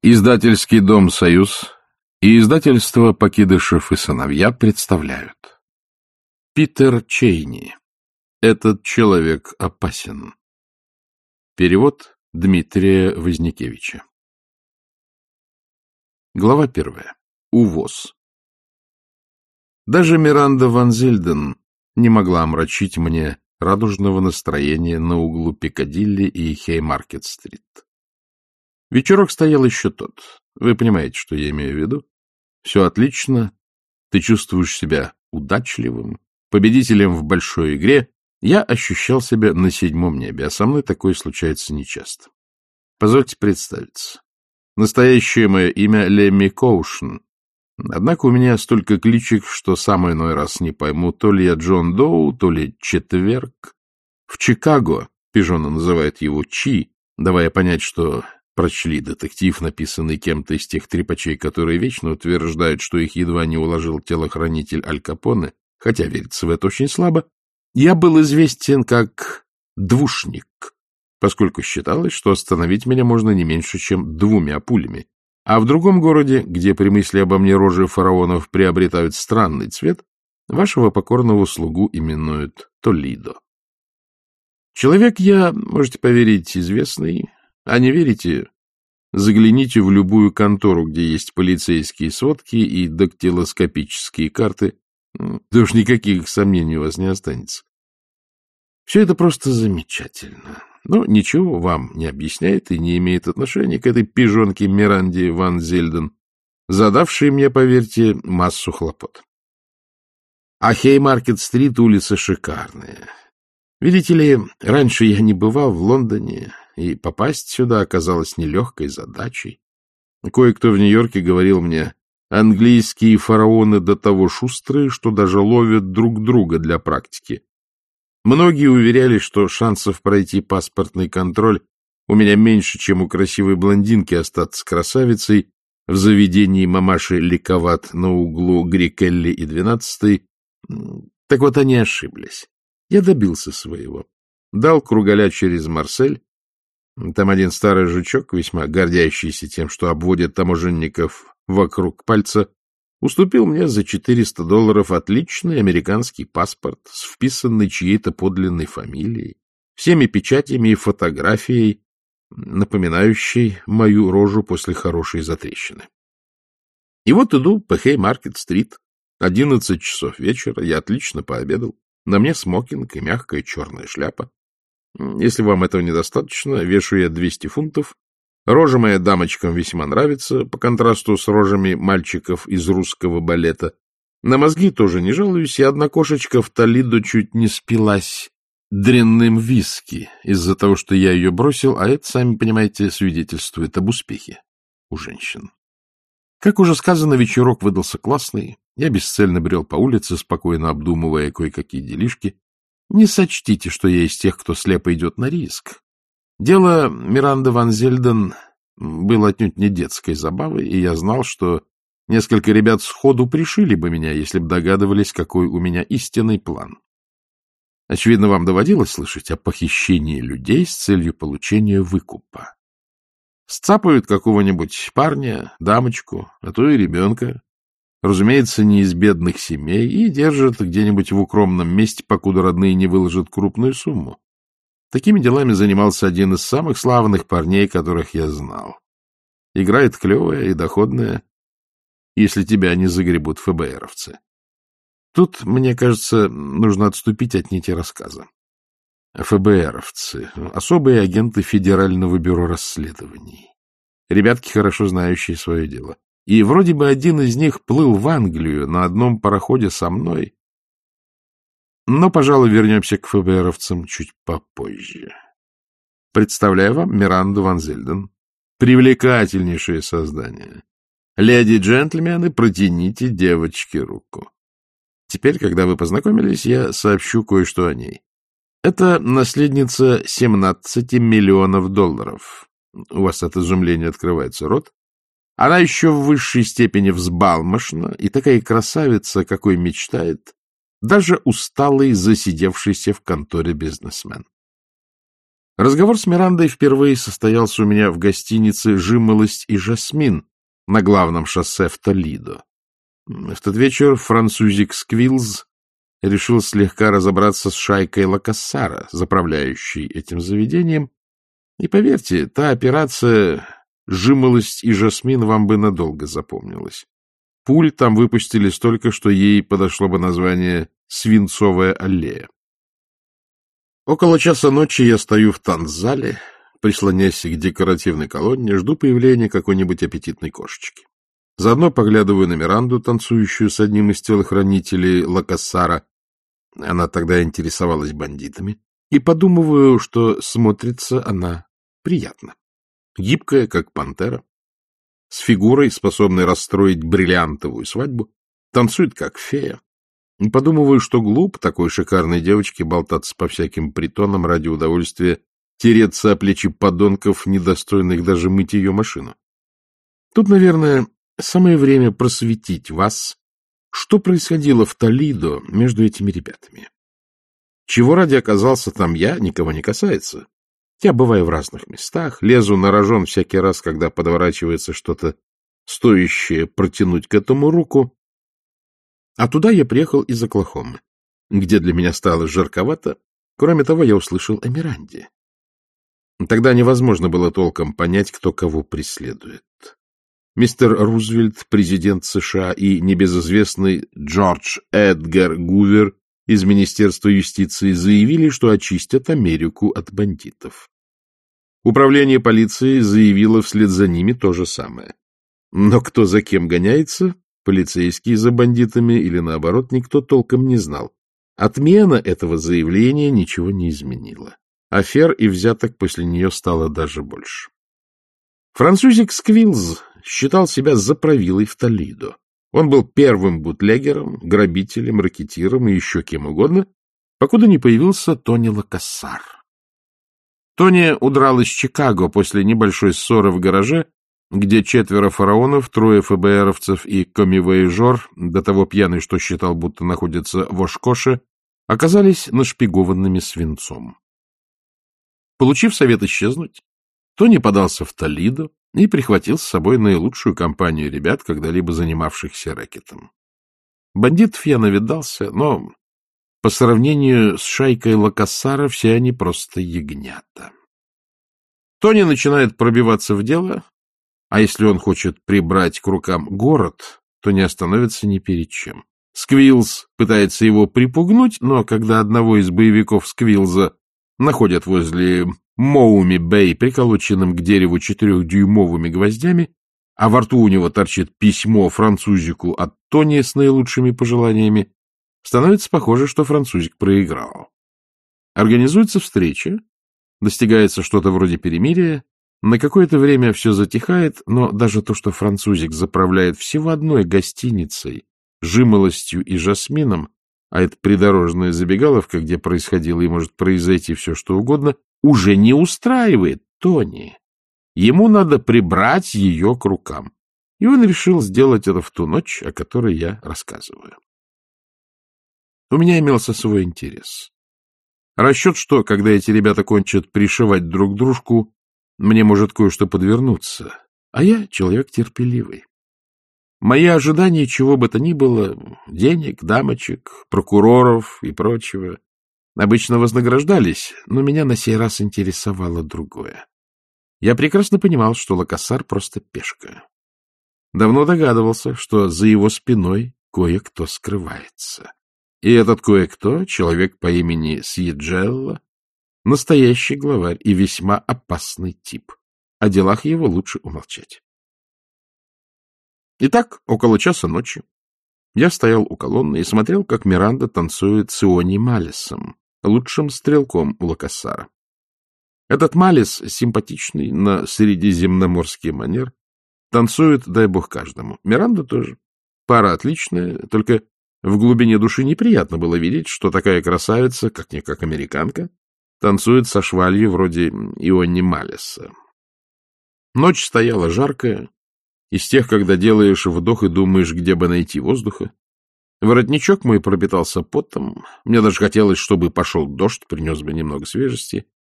Издательский дом «Союз» и издательство «Покидышев и сыновья» представляют. Питер Чейни. Этот человек опасен. Перевод Дмитрия Возникевича. Глава 1. Увоз. Даже Миранда ван Зельден не могла омрачить мне радужного настроения на углу Пиккадилли и Хеймаркет-стрит. Вечерок стоял еще тот. Вы понимаете, что я имею в виду? Все отлично. Ты чувствуешь себя удачливым, победителем в большой игре. Я ощущал себя на седьмом небе, а со мной такое случается нечасто. Позвольте представиться. Настоящее мое имя Лемми Коушен. Однако у меня столько кличек, что сам иной раз не пойму, то ли я Джон Доу, то ли Четверг. В Чикаго пижоны называют его Чи, давая понять, что прочли детектив, написанный кем-то из тех трепачей, которые вечно утверждают, что их едва не уложил телохранитель Аль Капоне, хотя верится в это очень слабо. Я был известен как двушник, поскольку считалось, что остановить меня можно не меньше, чем 2 пулями. А в другом городе, где при мысли обо мне рожи фараонов приобретают странный цвет, вашего покорного слугу именуют Толидо. Человек я, можете поверить, известный. А не верите? Загляните в любую контору, где есть полицейские сводки и дактилоскопические карты. Да уж никаких сомнений у вас не останется. Все это просто замечательно. Но ничего вам не объясняет и не имеет отношения к этой пижонке Миранде ван Зельден, задавшей мне, поверьте, массу хлопот. А Хеймаркет-стрит — улица шикарная. Видите ли, раньше я не бывал в Лондоне, и попасть сюда оказалось нелегкой задачей. Кое-кто в Нью-Йорке говорил мне, английские фараоны до того шустрые, что даже ловят друг друга для практики. Многие уверяли, что шансов пройти паспортный контроль у меня меньше, чем у красивой блондинки остаться красавицей в заведении мамаши Ликоват на углу Грикелли и 12-й. Так вот, они ошиблись. Я добился своего. Дал кругаля через Марсель. Там один старый жучок, весьма гордящийся тем, что обводит таможенников вокруг пальца, уступил мне за $400 отличный американский паспорт с вписанной чьей-то подлинной фамилией, всеми печатями и фотографией, напоминающей мою рожу после хорошей затрещины. И вот иду по Хеймаркет-стрит. 11 часов вечера, я отлично пообедал. На мне смокинг и мягкая черная шляпа. Если вам этого недостаточно, вешу я 200 фунтов. Рожа моя дамочкам весьма нравится, по контрасту с рожами мальчиков из русского балета. На мозги тоже не жалуюсь, и одна кошечка в Толидо чуть не спилась дрянным виски из-за того, что я ее бросил, а это, сами понимаете, свидетельствует об успехе у женщин. Как уже сказано, вечерок выдался классный. Я бесцельно брел по улице, спокойно обдумывая кое-какие делишки. Не сочтите, что я из тех, кто слепо идет на риск. Дело Миранды ван Зельден было отнюдь не детской забавой, и я знал, что несколько ребят сходу пришили бы меня, если бы догадывались, какой у меня истинный план. Очевидно, вам доводилось слышать о похищении людей с целью получения выкупа. Сцапают какого-нибудь парня, дамочку, а то и ребенка, разумеется, не из бедных семей, и держат где-нибудь в укромном месте, покуда родные не выложат крупную сумму. Такими делами занимался один из самых славных парней, которых я знал. Играет клевая и доходная, если тебя не загребут ФБРовцы. Тут, мне кажется, нужно отступить от нити рассказа. ФБРовцы — особые агенты Федерального бюро расследований. Ребятки, хорошо знающие свое дело. И вроде бы один из них плыл в Англию на одном пароходе со мной. Но, пожалуй, вернемся к ФБРовцам чуть попозже. Представляю вам Миранду ван Зельден. Привлекательнейшее создание. Леди и джентльмены, протяните девочке руку. Теперь, когда вы познакомились, я сообщу кое-что о ней. Это наследница $17 миллионов. У вас от изумления открывается рот. Она еще в высшей степени взбалмошна и такая красавица, какой мечтает даже усталый, засидевшийся в конторе бизнесмен. Разговор с Мирандой впервые состоялся у меня в гостинице «Жимолость и Жасмин» на главном шоссе в Толидо. В тот вечер французик Сквилз решил слегка разобраться с шайкой Лакассара, заправляющей этим заведением. И поверьте, та операция «Жимолость и Жасмин» вам бы надолго запомнилась. Пуль там выпустили столько, что ей подошло бы название «Свинцовая аллея». Около часа ночи я стою в танцзале, прислоняясь к декоративной колонне, жду появления какой-нибудь аппетитной кошечки. Заодно поглядываю на Миранду, танцующую с одним из телохранителей Лакассара. Она тогда интересовалась бандитами. И подумываю, что смотрится она приятно. Гибкая, как пантера, с фигурой, способной расстроить бриллиантовую свадьбу, танцует, как фея. И подумываю, что глупо такой шикарной девочке болтаться по всяким притонам ради удовольствия тереться о плечи подонков, недостойных даже мыть ее машину. Тут, наверное, самое время просветить вас, что происходило в Толидо между этими ребятами. Чего ради оказался там я, никого не касается. Я бываю в разных местах, лезу на рожон всякий раз, когда подворачивается что-то стоящее протянуть к этому руку. А туда я приехал из Оклахомы, где для меня стало жарковато. Кроме того, я услышал о Миранде. Тогда невозможно было толком понять, кто кого преследует. Мистер Рузвельт, президент США, и небезызвестный Джордж Эдгар Гувер из Министерства юстиции заявили, что очистят Америку от бандитов. Управление полиции заявило вслед за ними то же самое. Но кто за кем гоняется, полицейские за бандитами или наоборот, никто толком не знал. Отмена этого заявления ничего не изменила. Афер и взяток после нее стало даже больше. Французик Сквилз считал себя заправилой в Толидо. Он был первым бутлегером, грабителем, ракетиром и еще кем угодно, покуда не появился Тони Лакассар. Тони удрал из Чикаго после небольшой ссоры в гараже, где 4 фараонов, 3 ФБРовцев и коммивояжер, до того пьяный, что считал, будто находится в Ошкоше, оказались нашпигованными свинцом. Получив совет исчезнуть, Тони подался в Толидо и прихватил с собой наилучшую компанию ребят, когда-либо занимавшихся рэкетом. Бандитов я навидался, но по сравнению с шайкой Лакассара все они просто ягнята. Тони начинает пробиваться в дело, а если он хочет прибрать к рукам город, то не остановится ни перед чем. Сквилз пытается его припугнуть, но когда одного из боевиков Сквилза находят возле Моуми-Бэй, приколоченным к дереву 4-дюймовыми гвоздями, а во рту у него торчит письмо французику от Тони с наилучшими пожеланиями, становится похоже, что французик проиграл. Организуется встреча, достигается что-то вроде перемирия, на какое-то время все затихает, но даже то, что французик заправляет всего одной гостиницей, Жимолостью и Жасмином, а это придорожная забегаловка, где происходило и может произойти все, что угодно, уже не устраивает Тони. Ему надо прибрать ее к рукам. И он решил сделать это в ту ночь, о которой я рассказываю. У меня имелся свой интерес. Расчет, что, когда эти ребята кончат пришивать друг дружку, мне может кое-что подвернуться, а я человек терпеливый. Мои ожидания чего бы то ни было, денег, дамочек, прокуроров и прочего, обычно вознаграждались, но меня на сей раз интересовало другое. Я прекрасно понимал, что Лакассар просто пешка. Давно догадывался, что за его спиной кое-кто скрывается. И этот кое-кто, человек по имени Сьеджелло, настоящий главарь и весьма опасный тип. О делах его лучше умолчать. Итак, около часа ночи я стоял у колонны и смотрел, как Миранда танцует с Иони Малисом, лучшим стрелком у Лакассара. Этот Малис, симпатичный на средиземноморский манер, танцует, дай бог каждому. Миранда тоже. Пара отличная, только в глубине души неприятно было видеть, что такая красавица, как-никак американка, танцует со швалью вроде Иони Малиса. Ночь стояла жаркая, из тех, когда делаешь вдох и думаешь, где бы найти воздуха. Воротничок мой пропитался потом. Мне даже хотелось, чтобы пошел дождь, принес бы немного свежести.